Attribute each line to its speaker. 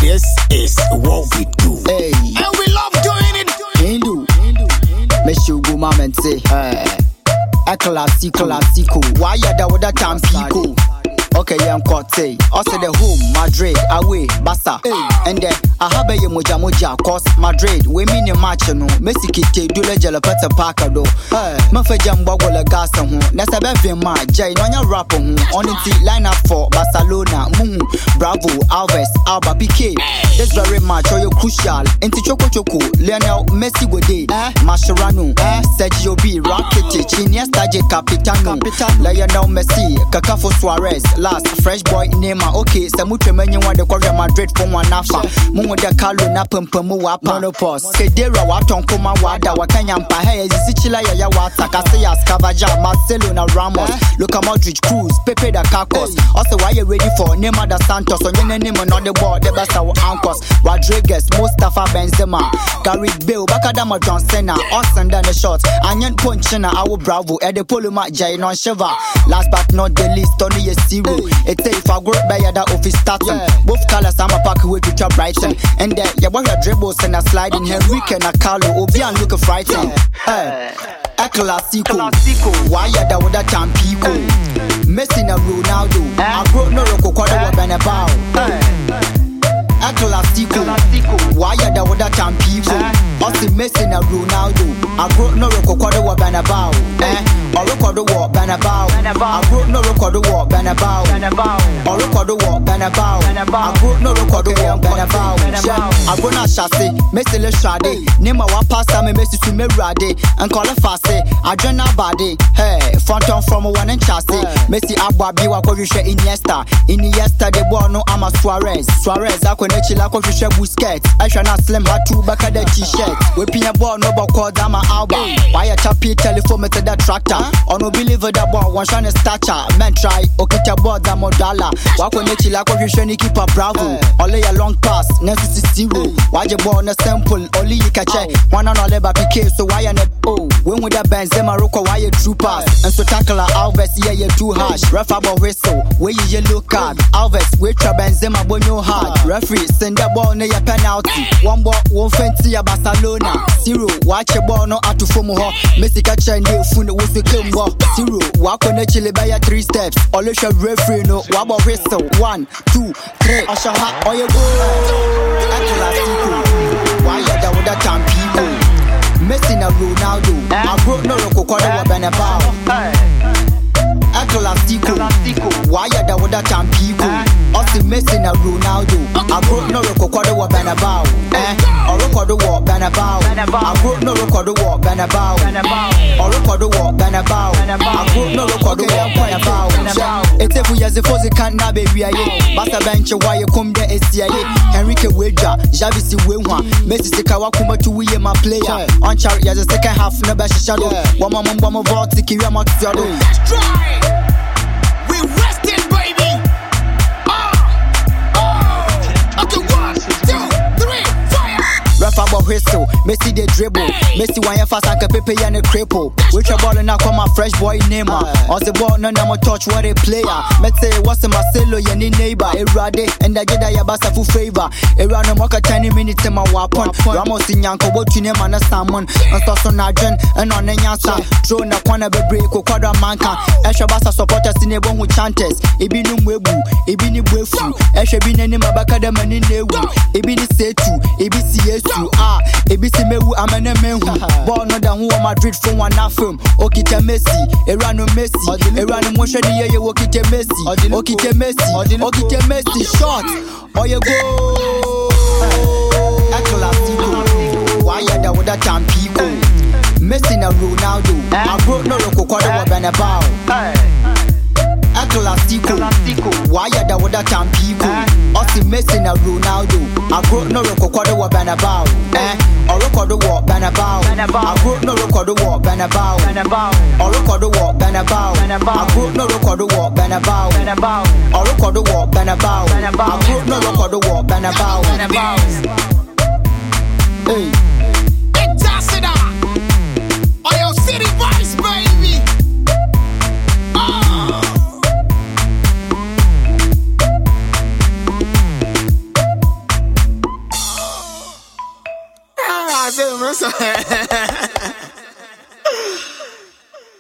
Speaker 1: This is what we do.
Speaker 2: Hey,
Speaker 1: And we love doing it.
Speaker 2: Hindu. Meshugu mamente. A classico. Why ya da with that tampico? Okay, I'm Corte. Also the home, Madrid, away, Bassa. And then I have a moja, cause Madrid, we mean a match, no. Messi kite, dule jalapeta parka do. Mafa jamba wala gasa hon. Nasa befe ma, jay, no nya rapper hon. On the line up for Barcelona, Bravo, Alves, Alba, Piqué. This very much, or you crucial. Into Choco, Lionel Messi go day. Mascherano, Sergio B, Rakitic, Iniesta, Capitano, Lionel Messi, Kakafo Suarez. Last fresh boy Neymar, okay, Samutre many want the Real Madrid for one nafa. Mumu de Carlo Napamu wapa monopause. Kedera waton koma wada wakanyampa hey zichila ya wata Casillas, Cavaja, Marcelo Ramos, Luka Modric, Cruz, Pepe da Carcos. Also why you ready for Neymar da Santos on your name on the board, the best of Ancos, Rodriguez, Mustafa Benzema, Gareth Bale, Bakadama John Cena, Austin down the shot, Anyan Ponchina, our Bravo, Ede Poluma Jay non Sheva. Last but not the least, Tony Zero. It's a if I go by that office starting. Both colors I'm a pack with Richard Brighton. And then you want your dribbles and a slide in Henrique and a Carlo Obian look frightened. A classico. Why you da with that tampico? Messi na Ronaldo. I broke no Rocco Benabao. A classico. Why you da with that tampico? Also Messi na Ronaldo. I broke no Rocco Benabao. Or record the war, Benabao. I broke no record the war, Benabao. Or record the war, Benabao. I broke no record the war, Benabao. I go na chassis, Messi le shade. Name a pasta me Messi to me rade. And call it fast, I join a body. Hey, front on from one and chassis. Messi Abba Biwa Kovisha Iniesta. Iniesta de Bono Ama Suarez. I can chilla Kovisha Busquets. I shall not slim her two back at the t-shirt. We pin a ball no ball Dama Alba. Why a chappy telephone to that tractor? Or no believer that boy one shine stature. Men try, okay, board that modala. Walk on the chilla Kovisha keep a Bravo. Only a long pass, next is zero. Why you born a sample? Only you catch it. One on all about PK, so why not? Oh, when with that Benzema Rocco, why you true pass? And so tackle Alves, yeah, you're too harsh. Ref about whistle, where you yellow card. Alves, wait your Benzema, bon your hard. Referee, send the ball near your penalty. One ball, one fancy a Barcelona. Zero, watch your ball, no out to form her. Messi catch and you fool with the Kimbo. Zero, walk on the chili by your 3 steps. Always your referee, no, what about whistle? 1, 2, 3, I shall have all your goal. Why you da with that tampico? Messi na Ronaldo. I broke no Rocco Benabao. A classico. Why you da with that tampico? Also Messi na Ronaldo. I broke no Rocco Benabao. Or Rocco Benabao. I broke no Rocco Benabao. Or Rocco Benabao. I broke no Rocco Benabao. It's if we as a fuzzy can't na baby aye. Basta bench why you come there SCIA. Henrique Weja, Javisi Wewa, Messi Kawakuma to we my player. On chart as a second half never shadow. One more vault to kill your
Speaker 1: Strike! We rested, baby! Okay, 1, 2, 3, fire!
Speaker 2: Ref about whistle, Messi the dribble. Messi why you fast and Pepe and a cripple. With your ball and now come a fresh boy Neymar. On the ball, no more touch what a player. Let's say what's a Marcelo, your neighbor. Erade, and I get a yabasa for favor. Around a mocha 10 minutes in my weapon. Ramos in Yanko, what you name on a salmon. And Sasson Argent, and on a Yansa. Drone a corner break or quadra manka. Eshabasa supporters in a one with chanters. Ibinum Webu, Ibini Wefu. Eshabin and Mabakadam and in Newu. Ibini Setu, IBCS2. ABC Mewu, I'm an Emehu. Born on the Madrid for one film. Okita Messi, Erano Messi, Erano Motion, you Okita Messi, Okita Messi, Okita Messi, shot. Or you go. A classico. Why you da with that tampico? Messi na Ronaldo. I broke no Rocco Benabao. A classico. Why you da with that tampico? Also Messi na Ronaldo. I broke no Rocco Benabao. Or record the war, Benabao. I broke no record the war, Benabao. Or record the war, Benabao. I broke no record the war, Benabao. Or record the war, Benabao. I broke no record the war, Benabao. Hey.
Speaker 1: I say,